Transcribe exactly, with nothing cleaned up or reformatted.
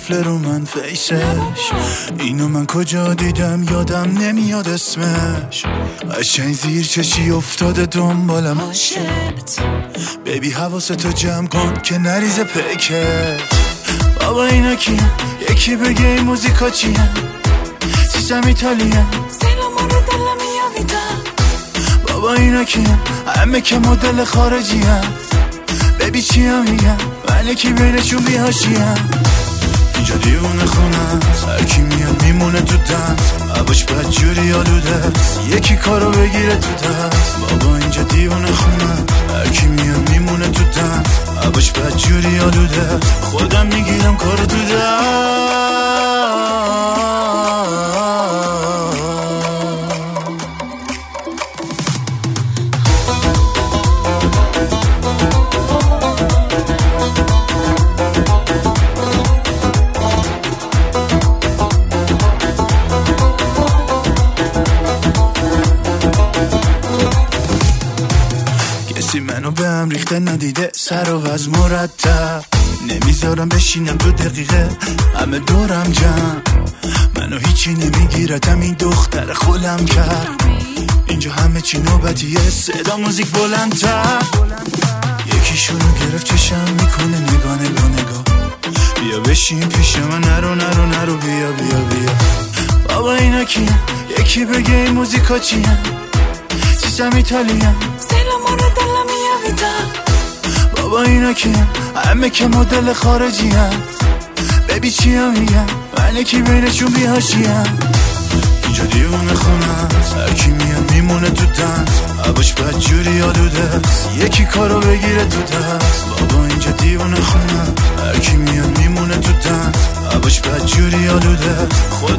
قفل رو من فیسش. اینو من کجا دیدم یادم نمیاد اسمش. قشنگ زیر چشی افتاده دنبالم عاشقت. بیبی حواستو جمع کن که نریزه پیکت. بابا اینا کیه؟ یکی بگه این موزیکا چیه؟ سیستم ایتالیه سلام رو دلم یاویدم. بابا اینا کیه؟ همه که مدل خارجیه. بیبی چیا میگم؟ من یکی بینشون بیهاشیم. اینجا دیوونه خونه هرکی میاد میمونه تو دست. عباش بد جوری آلوده یکی کارو بگیره تو دست. بابا اینجا دیوونه خونه هرکی میاد میمونه تو دست. عباش بد جوری آلوده خودم میگیرم کارو تو دست. کسی منو به هم ریخته ندیده سر و وز مرتب. نمیذارم بشینم دو دقیقه همه دورم جمع. منو هیچی نمیگیرتم این دختر خولم کرد. اینجا همه چی نوبتیه صدا موزیک بلندتر. یکیشونو گرفت چشم میکنه نگاه نگاه نگاه. بیا بشین پیش من نرو نرو نرو بیا بیا بیا. بابا اینا کیه؟ یکی بگه این موزیکا چیه؟ سیستم ایتالیه سلام رو دلم یاویدم. بابا اینا کیه؟ همه که مدل خارجیه. بیبی چیا میگم؟ من یکی بینشون بیهاشیم. اینجا دیوونه خونه هرکی میاد میمونه تو دست. عباش بد جوری آلوده یکی کارو بگیره تو دست. بابا اینجا دیوونه خونه هرکی میاد میمونه تو دست. عباش بد جوری آلوده خود